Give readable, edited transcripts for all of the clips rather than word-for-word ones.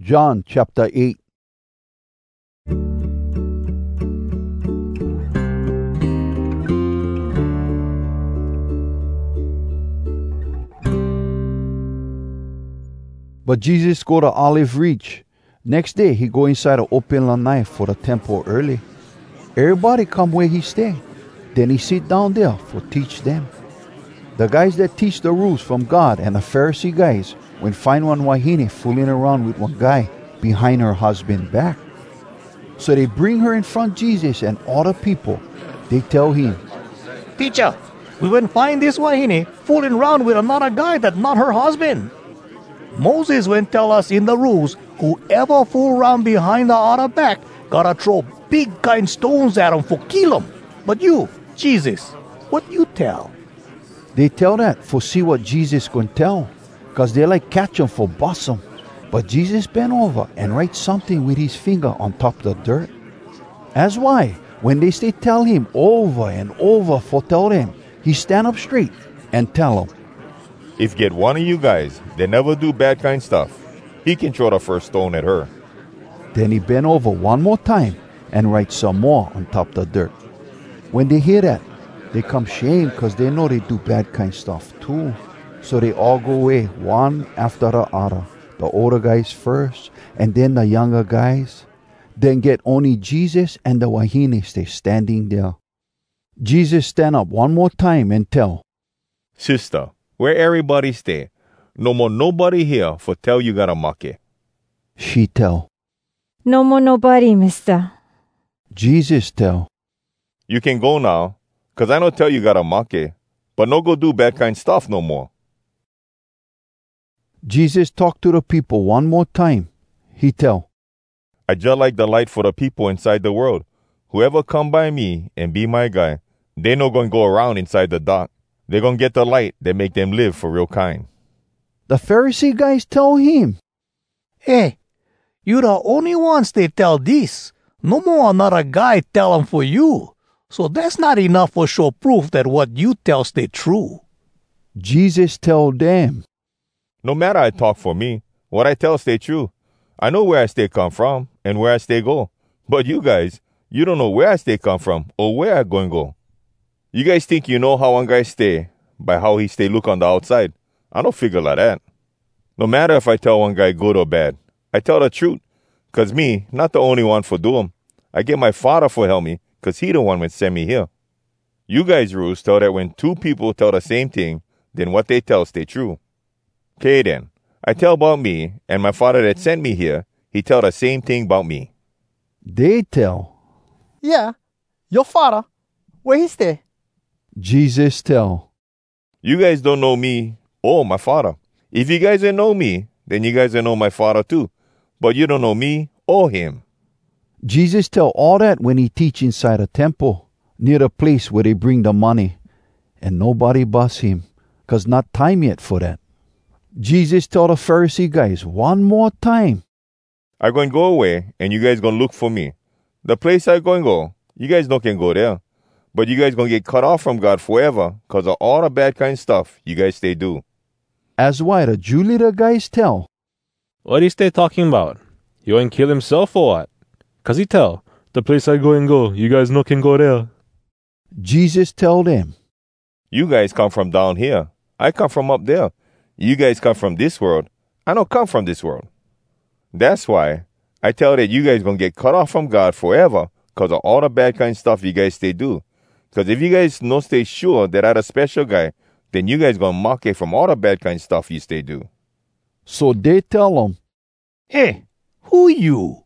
John chapter 8. But Jesus go to Olive Reach. Next day, he go inside an open lanai for the temple early. Everybody come where he stay. Then he sit down there for teach them. The guys that teach the rules from God and the Pharisee guys when find one wahine fooling around with one guy behind her husband's back. So they bring her in front Jesus and all the people. They tell him, "Teacher, we went find this wahine fooling around with another guy that's not her husband. Moses went tell us in the rules, whoever fool around behind the other back gotta throw big kind stones at him for kill him. But you, Jesus, what you tell?" They tell that for see what Jesus gonna tell, cause they like catch him for bust him. But Jesus bent over and write something with his finger on top of the dirt. That's why when they stay tell him over and over for tell them, he stand up straight and tell them, "If get one of you guys that never do bad kind stuff, he can throw the first stone at her." Then he bent over one more time and write some more on top of the dirt. When they hear that, they come shame because they know they do bad kind stuff too. So they all go away one after the other. The older guys first, and then the younger guys. Then get only Jesus and the wahine stay standing there. Jesus stand up one more time and tell, "Sister, where everybody stay, no more nobody here for tell you got a make." She tell, "No more nobody, mister." Jesus tell, "You can go now, cause I don't tell you got a make, but no go do bad kind stuff no more." Jesus talk to the people one more time. He tell, "I just like the light for the people inside the world. Whoever come by me and be my guy, they no gonna go around inside the dark. They gonna get the light that make them live for real kind." The Pharisee guys tell him, "Hey, you the only ones they tell this. No more another guy tell them for you. So that's not enough for sure proof that what you tell stay true." Jesus tell them, "No matter I talk for me, what I tell stay true. I know where I stay come from and where I stay go. But you guys, you don't know where I stay come from or where I going go. You guys think you know how one guy stay by how he stay look on the outside. I don't figure like that. No matter if I tell one guy good or bad, I tell the truth. Cause me, not the only one for do 'em. I get my Father for help me, cause he the one that send me here. You guys rules tell that when two people tell the same thing, then what they tell stay true. Okay then, I tell about me, and my Father that sent me here, he tell the same thing about me." They tell, "Yeah, your father, where he stay?" Jesus tell, "You guys don't know me or my Father. If you guys don't know me, then you guys don't know my Father too. But you don't know me or him." Jesus tell all that when he teach inside a temple, near the place where they bring the money. And nobody bust him, cause not time yet for that. Jesus tell the Pharisee guys one more time, "I going to go away, and you guys going to look for me. The place I going to go, you guys no can go there. But you guys going to get cut off from God forever because of all the bad kind stuff you guys stay do." As why the Jew leader guys tell, "What is they talking about? He going to kill himself or what? Cause he tell, the place I go and go, you guys no can go there." Jesus tell them, "You guys come from down here. I come from up there. You guys come from this world. I don't come from this world. That's why I tell that you guys going to get cut off from God forever because of all the bad kind stuff you guys stay do. Because if you guys no stay sure that I'm a special guy, then you guys going to mock it from all the bad kind stuff you stay do." So they tell him, "Hey, who you?"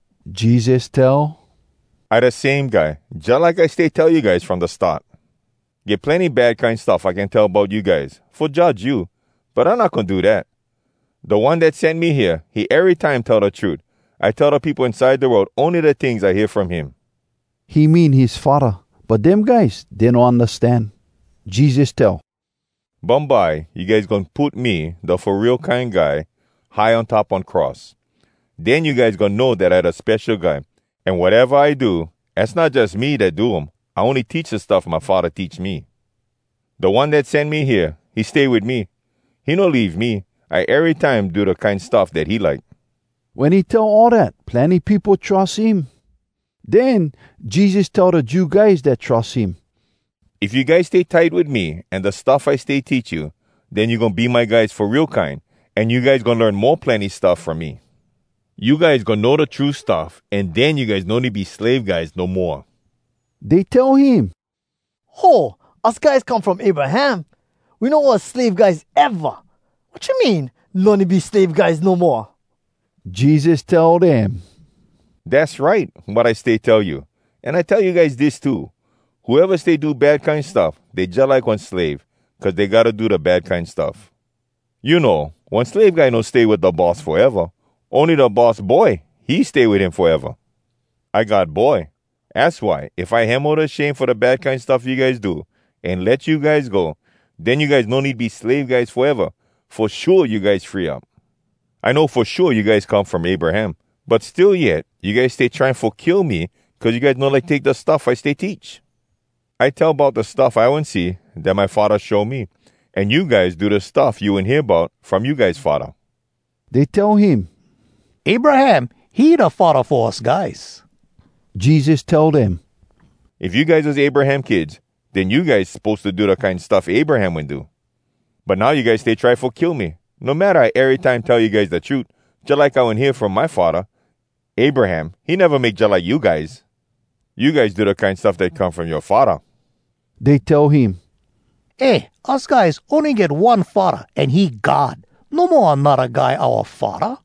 Jesus tell, I the same guy, just like I stay tell you guys from the start. Get plenty bad kind stuff I can tell about you guys, for judge you, but I'm not going to do that. The one that sent me here, he every time tell the truth. I tell the people inside the world only the things I hear from him." he mean his Father. But them guys, they don't understand. Jesus tell, "Bombay, you guys going to put me, the for real kind guy, high on top on cross. Then you guys going to know that I'm a special guy. And whatever I do, it's not just me that do 'em. I only teach the stuff my Father teach me. The one that sent me here, he stay with me. He no leave me. I every time do the kind stuff that he like." When he tell all that, plenty people trust him. Then Jesus tell the Jew guys that trust him, If you guys stay tight with me and the stuff I stay teach you, then you're going to be my guys for real kind, and you guys going to learn more plenty stuff from me. You guys going to know the true stuff, and then you guys don't need to be slave guys no more. They tell him, Ho, us guys come from Abraham. We don't want slave guys ever. What you mean, no need be slave guys no more? Jesus tell them, That's right, what I stay tell you. And I tell you guys this too. Whoever stay do bad kind stuff, they just like one slave, because they got to do the bad kind stuff. You know, one slave guy don't stay with the boss forever. Only the boss boy, he stay with him forever. I got boy. That's why, if I hammer the shame for the bad kind stuff you guys do, and let you guys go, then you guys no need to be slave guys forever. For sure you guys free up. I know for sure you guys come from Abraham, but still yet, you guys stay trying for kill me, because you guys don't like take the stuff I stay teach. I tell about the stuff I won't see that my father show me, and you guys do the stuff you won't hear about from you guys' father. they tell him, Abraham, he the father for us guys. Jesus tell them, If you guys was Abraham kids, then you guys supposed to do the kind of stuff Abraham would do. But now you guys stay try for kill me. No matter I every time tell you guys the truth, just like I won't hear from my father, Abraham, he never make just like you guys. You guys do the kind of stuff that come from your father. they tell him, Hey, us guys only get one father, and he God. No more another guy our father.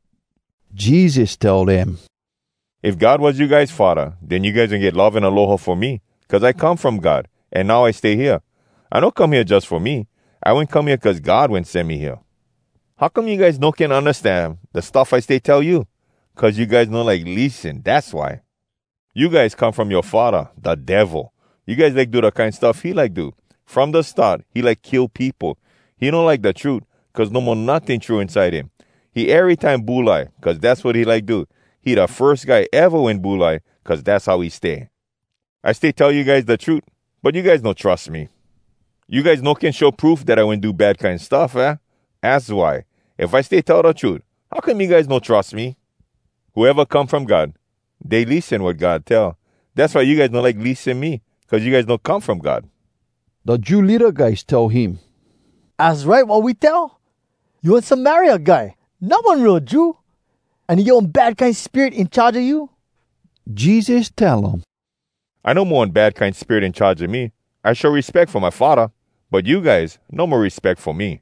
Jesus tell them, If God was you guys' father, then you guys can get love and aloha for me, because I come from God, and now I stay here. I don't come here just for me. I wouldn't come here because God wouldn't send me here. How come you guys no can understand the stuff I stay tell you? Because you guys don't like listen, that's why. You guys come from your father, the devil. You guys like do the kind of stuff he like do. From the start, he like kill people. He don't like the truth, because no more nothing true inside him. He every time bully, because that's what he like do. He the first guy ever win bully, because that's how he stay. I stay tell you guys the truth, but you guys don't trust me. You guys no can show proof that I wouldn't do bad kind of stuff, eh? That's why. If I stay tell the truth, how come you guys don't trust me? Whoever come from God, they listen what God tell. That's why you guys don't like listen me, because you guys don't come from God. the Jew leader guys tell him, That's right what we tell. You a Samaria guy, not one real Jew. And your own bad kind spirit in charge of you? Jesus tell him, I know more one bad kind spirit in charge of me. I show respect for my father, but you guys, no more respect for me.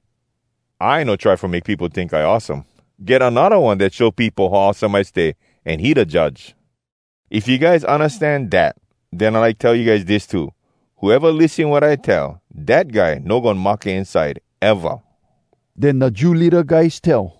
I no try for make people think I awesome. Get another one that show people how awesome I stay, and he the judge. If you guys understand that, then I like tell you guys this too. Whoever listen what I tell, that guy no gonna mock it inside, ever. Then the Jew leader guys tell,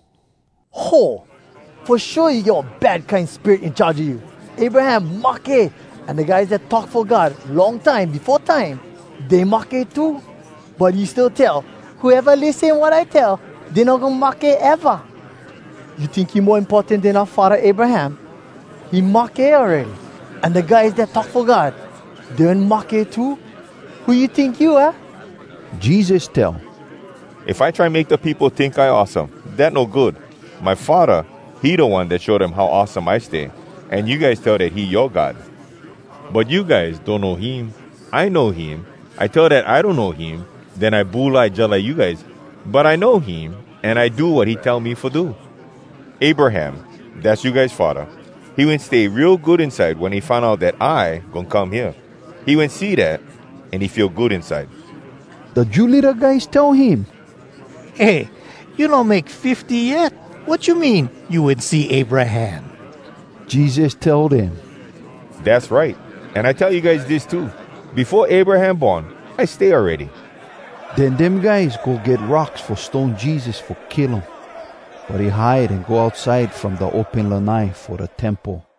Ho, for sure you get a bad kind spirit in charge of you. Abraham, Maki, and the guys that talk for God long time before time, they mock it too. But you still tell, whoever listen what I tell, they not gonna mock it ever. You think you more important than our father Abraham? He mock it already. And the guys that talk for God, they don't mock it too. Who you think you are? Jesus tell, If I try make the people think I awesome, that no good. My father, he the one that showed them how awesome I stay. And you guys tell that he your God. But you guys don't know him. I know him. I tell that I don't know him. Then I bull just like you guys. But I know him, and I do what he tell me for do. Abraham, that's you guys' father. He went stay real good inside when he found out that I gonna come here. He went see that, and he feel good inside. the Jew leader guys tell him, Hey, you don't make 50 yet. What you mean you would see Abraham? Jesus tell them, That's right. And I tell you guys this too. Before Abraham born, I stay already. Then them guys go get rocks for stone Jesus for kill him. But he hide and go outside from the open lanai for the temple.